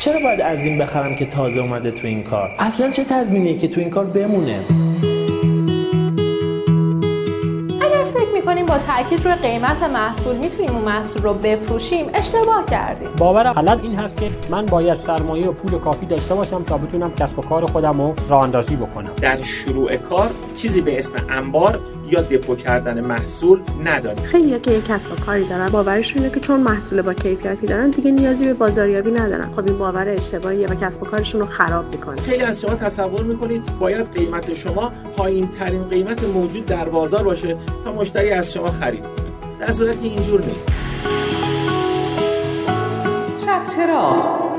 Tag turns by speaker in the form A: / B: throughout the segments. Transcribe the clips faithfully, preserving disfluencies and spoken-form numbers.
A: چرا باید از این بخرم که تازه اومده تو این کار؟ اصلا چه تضمینیه که تو این کار بمونه؟
B: می‌کنیم با تاکید روی قیمت محصول میتونیم اون محصول رو بفروشیم، اشتباه کردیم.
C: باور غلط این هست که من باید سرمایه و پول کافی داشته باشم تا بتونم کسب و کار خودم رو راه اندازی بکنم.
D: در شروع کار چیزی به اسم انبار یا دپو کردن محصول نداریم.
E: خیلی‌ها که یک کسب و کاری دارن باورشون اینه که چون محصول با کیفیتی دارن دیگه نیازی به بازاریابی ندارن. خب این باور اشتباهیه و کسب و کارشون رو خراب می‌کنه.
D: خیلی از شما تصور می‌کنید باید قیمت شما پایین‌ترین قیمت موجود در بازار باشه تا مشتری از شما خرید کنه. در صورتی که اینجور نیست.
B: شب چراغ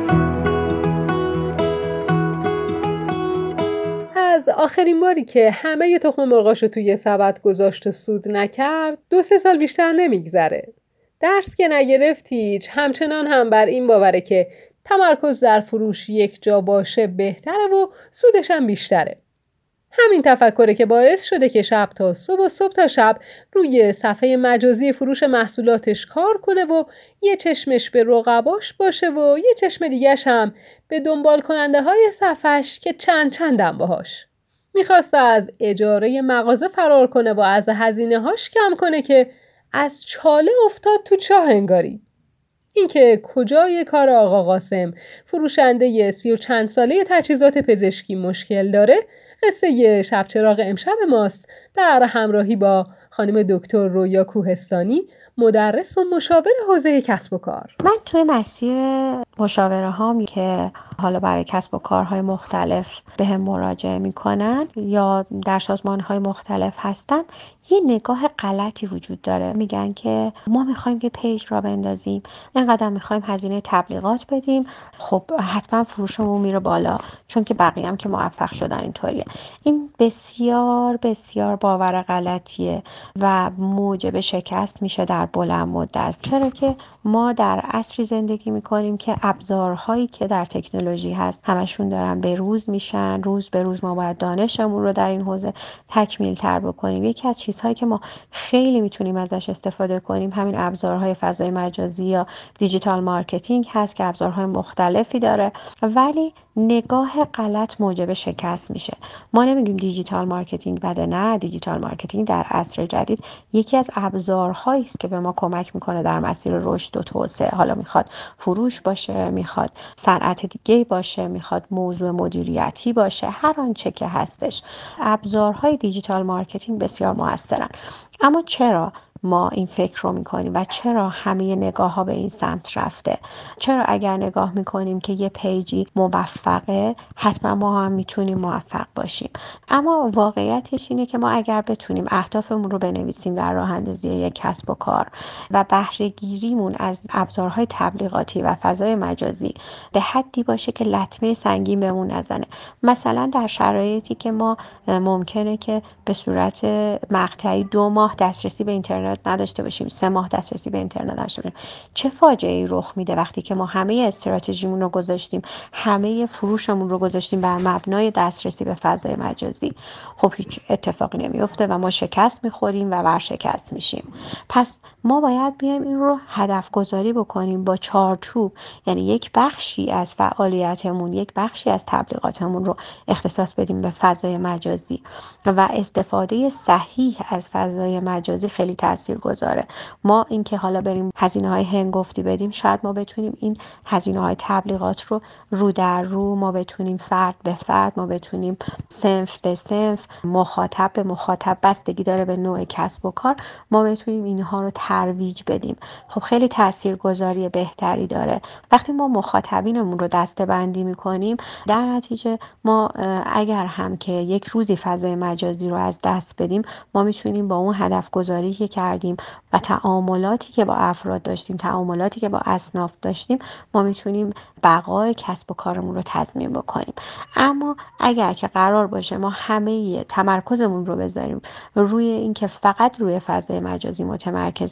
F: از آخرین باری که همه ی تخم مرغاشو توی سبد گذاشت و سود نکرد دو سه سال بیشتر نمیگذره. درس که نگرفت هیچ، همچنان هم بر این باوره که تمرکز در فروش یک جا باشه بهتره و سودش هم بیشتره. همین تفکره که باعث شده که شب تا صبح و صبح تا شب روی صفحه مجازی فروش محصولاتش کار کنه و یه چشمش به رقباش باشه و یه چشم دیگه‌ش هم به دنبال کننده های صفحش که چند چندم باهاش. میخواست از اجاره مغازه فرار کنه و از هزینه هاش کم کنه که از چاله افتاد تو چاه انگاری. این که کجای کار آقا قاسم فروشنده سی و چند ساله تجهیزات پزشکی مشکل داره، قصه شب چراغ امشب ماست در همراهی با خانم دکتر رویا کوهستانی، مدرس و مشاور حوزه کسب و کار.
G: من توی مسیر مشاوره هام که حالا برای کسب و کارهای مختلف به هم مراجعه میکنن یا در سازمان های مختلف هستن، یه نگاه غلطی وجود داره. میگن که ما میخوایم که پیج را بندازیم، اینقدر میخوایم هزینه تبلیغات بدیم، خب حتما فروشمون میره بالا چون که بقیه هم که موفق شدن اینطوریه. این بسیار بسیار باور غلطیه و موجب شکست میشه در بلند مدت. چرا که ما در عصری زندگی میکنیم که ابزارهایی که در تکنولوژی هست همشون دارن به روز میشن. روز به روز ما باید دانشمون رو در این حوزه تکمیل تر بکنیم. یکی از چیزهایی که ما خیلی میتونیم ازش استفاده کنیم همین ابزارهای فضای مجازی یا دیجیتال مارکتینگ هست که ابزارهای مختلفی داره، ولی نگاه غلط موجب شکست میشه. ما نمیگیم دیجیتال مارکتینگ بده، نه، دیجیتال مارکتینگ در عصر جدید یکی از ابزارهایی است که به ما کمک میکنه در مسیر رشد و توسعه. حالا میخواد فروش باشه، میخواد صنعت دیگه باشه، میخواد موضوع مدیریتی باشه، هر آنچه که هستش، ابزارهای دیجیتال مارکتینگ بسیار موثرن. اما چرا ما این فکر رو میکنیم و چرا همه نگاه ها به این سمت رفته؟ چرا اگر نگاه میکنیم که یه پیجی موفقه حتما ما هم میتونیم موفق باشیم؟ اما واقعیتش اینه که ما اگر بتونیم اهدافمون رو بنویسیم در راه اندازی یک کسب و کار و بهره گیریمون از ابزارهای تبلیغاتی و فضای مجازی به حدی باشه که لطمه سنگین بهمون نزنه. مثلا در شرایطی که ما ممکنه که به صورت مقطعی دو ماه دسترسی به اینترنت نداشته باشیم، سه ماه دسترسی به اینترنت نداشته باشیم، چه فاجعه‌ای رخ میده وقتی که ما همه استراتژیمون رو گذاشتیم، همه فروشمون رو گذاشتیم بر مبنای دسترسی به فضای مجازی. خب هیچ اتفاقی نمیفته و ما شکست میخوریم و ورشکست میشیم. پس ما باید بیایم این رو هدف گذاری بکنیم با چارچوب، یعنی یک بخشی از فعالیتمون، یک بخشی از تبلیغاتمون رو اختصاص بدیم به فضای مجازی و استفاده صحیح از فضای مجازی خیلی تاثیرگذاره. ما این که حالا بریم هزینه های هنگفتی بدیم، شاید ما بتونیم این هزینه های تبلیغات رو رو در رو، ما بتونیم فرد به فرد، ما بتونیم صنف به صنف، مخاطب به مخاطب، بستگی داره به نوع کسب و کار، ما بتونیم اینها رو ترویج بدیم. خب خیلی تاثیرگذاری بهتری داره. وقتی ما مخاطبینمون رو دسته‌بندی می‌کنیم، در نتیجه ما اگر هم که یک روزی فضای مجازی رو از دست بدیم، ما میتونیم با اون هدف گذاری که کردیم و تعاملاتی که با افراد داشتیم، تعاملاتی که با اصناف داشتیم، ما میتونیم بقای کسب و کارمون رو تضمین بکنیم. اما اگر که قرار باشه ما همه تمرکزمون رو بذاریم روی این که فقط روی فضای مجازی متمرکز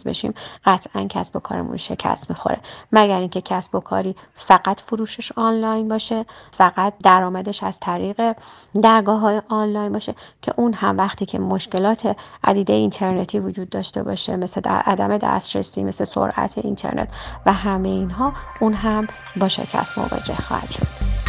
G: بشیم قطعا کسب و کارمون شکست میخوره، مگر اینکه کسب و کاری فقط فروشش آنلاین باشه، فقط درآمدش از طریق درگاه‌های آنلاین باشه که اون هم وقتی که مشکلات عدیده اینترنتی وجود داشته باشه، مثل در عدم دسترسی، مثل سرعت اینترنت و همه اینها، اون هم با شکست مواجه خواهد شد.